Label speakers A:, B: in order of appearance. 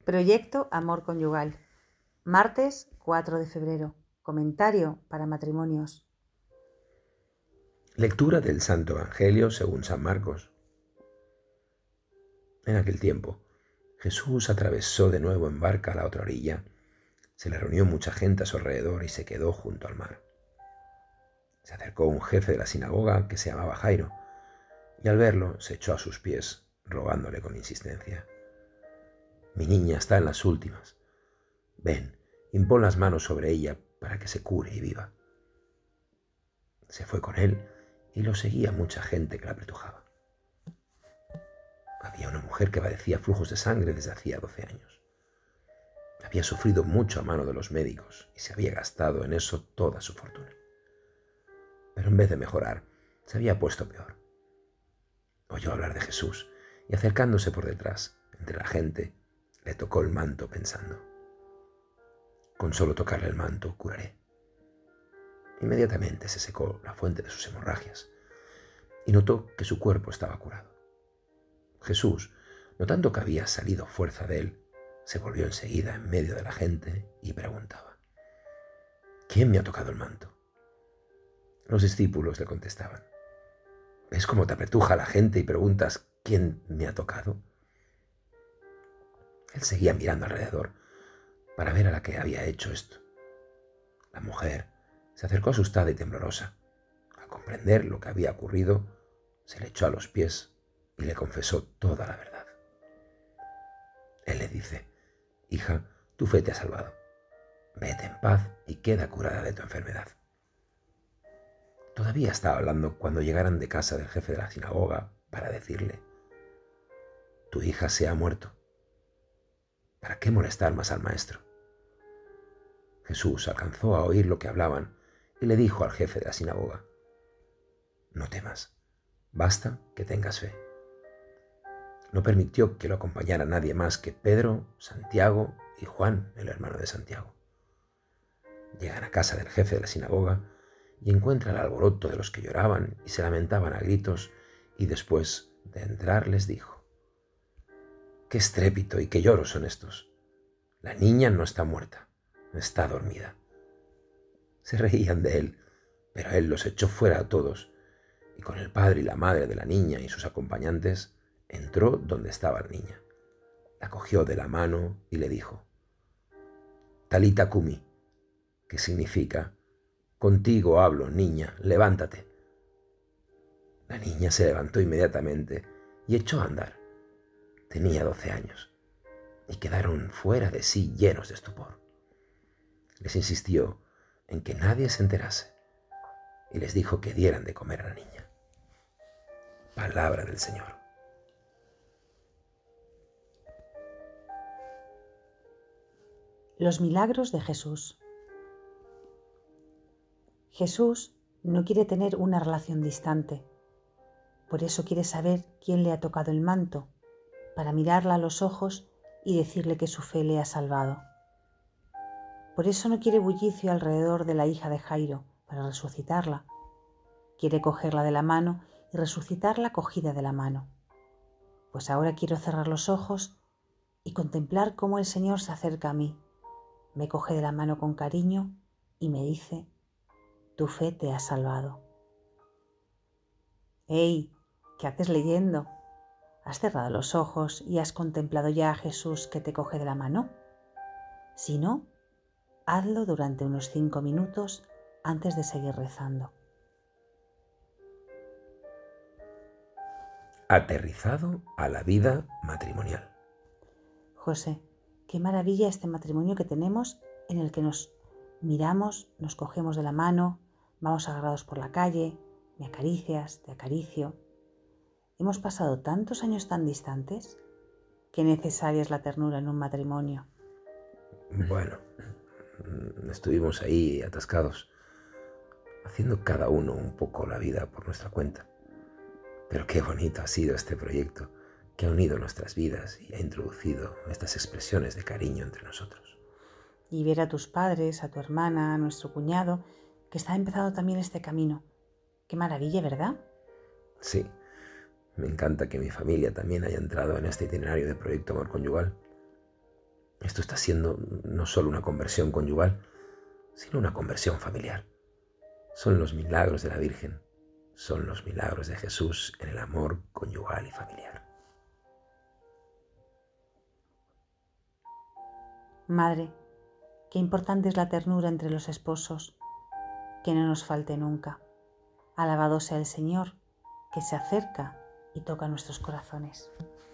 A: Proyecto Amor Conyugal. Martes 4 de febrero. Comentario para matrimonios.
B: Lectura del Santo Evangelio según San Marcos. En aquel tiempo, Jesús atravesó de nuevo en barca a la otra orilla. Se le reunió mucha gente a su alrededor y se quedó junto al mar. Se acercó un jefe de la sinagoga que se llamaba Jairo, y al verlo se echó a sus pies, rogándole con insistencia: «Mi niña está en las últimas. Ven, impón las manos sobre ella para que se cure y viva». Se fue con él y lo seguía mucha gente que la apretujaba. Había una mujer que padecía flujos de sangre desde hacía 12 años. Había sufrido mucho a mano de los médicos y se había gastado en eso toda su fortuna. Pero en vez de mejorar, se había puesto peor. Oyó hablar de Jesús y, acercándose por detrás, entre la gente, le tocó el manto pensando: «Con solo tocarle el manto curaré». Inmediatamente se secó la fuente de sus hemorragias y notó que su cuerpo estaba curado. Jesús, notando que había salido fuerza de él, se volvió enseguida en medio de la gente y preguntaba: «¿Quién me ha tocado el manto?». Los discípulos le contestaban: «¿Ves cómo te apretuja la gente y preguntas quién me ha tocado?». Él seguía mirando alrededor para ver a la que había hecho esto. La mujer se acercó asustada y temblorosa. Al comprender lo que había ocurrido, se le echó a los pies y le confesó toda la verdad. Él le dice: «Hija, tu fe te ha salvado. Vete en paz y queda curada de tu enfermedad». Todavía estaba hablando cuando llegaran de casa del jefe de la sinagoga para decirle: «Tu hija se ha muerto. ¿Para qué molestar más al maestro?». Jesús alcanzó a oír lo que hablaban y le dijo al jefe de la sinagoga: «No temas, basta que tengas fe». No permitió que lo acompañara nadie más que Pedro, Santiago y Juan, el hermano de Santiago. Llegan a casa del jefe de la sinagoga y encuentra el alboroto de los que lloraban y se lamentaban a gritos, y después de entrar les dijo: «Qué estrépito y qué lloros son estos. La niña no está muerta, está dormida». Se reían de él, pero él los echó fuera a todos, y con el padre y la madre de la niña y sus acompañantes entró donde estaba la niña. La cogió de la mano y le dijo: «Talita cumi», que significa: «Contigo hablo, niña, levántate». La niña se levantó inmediatamente y echó a andar. Tenía 12 años y quedaron fuera de sí, llenos de estupor. Les insistió en que nadie se enterase y les dijo que dieran de comer a la niña. Palabra del Señor.
A: Los milagros de Jesús. Jesús no quiere tener una relación distante. Por eso quiere saber quién le ha tocado el manto, para mirarla a los ojos y decirle que su fe le ha salvado. Por eso no quiere bullicio alrededor de la hija de Jairo, para resucitarla. Quiere cogerla de la mano y resucitarla cogida de la mano. Pues ahora quiero cerrar los ojos y contemplar cómo el Señor se acerca a mí, me coge de la mano con cariño y me dice: «Tu fe te ha salvado». ¡Ey! ¿Qué haces leyendo? ¿Has cerrado los ojos y has contemplado ya a Jesús que te coge de la mano? Si no, hazlo durante unos 5 minutos antes de seguir rezando.
B: Aterrizado a la vida matrimonial.
A: José, qué maravilla este matrimonio que tenemos, en el que nos miramos, nos cogemos de la mano, vamos agarrados por la calle, me acaricias, te acaricio. Hemos pasado tantos años tan distantes. Qué necesaria es la ternura en un matrimonio.
B: Bueno, estuvimos ahí atascados, haciendo cada uno un poco la vida por nuestra cuenta. Pero qué bonito ha sido este proyecto, que ha unido nuestras vidas y ha introducido estas expresiones de cariño entre nosotros.
A: Y ver a tus padres, a tu hermana, a nuestro cuñado, que está empezando también este camino. Qué maravilla, ¿verdad?
B: Sí, me encanta que mi familia también haya entrado en este itinerario de Proyecto Amor Conyugal. Esto está siendo no solo una conversión conyugal, sino una conversión familiar. Son los milagros de la Virgen, son los milagros de Jesús en el amor conyugal y familiar.
A: Madre, qué importante es la ternura entre los esposos, que no nos falte nunca. Alabado sea el Señor, que se acerca y toca nuestros corazones.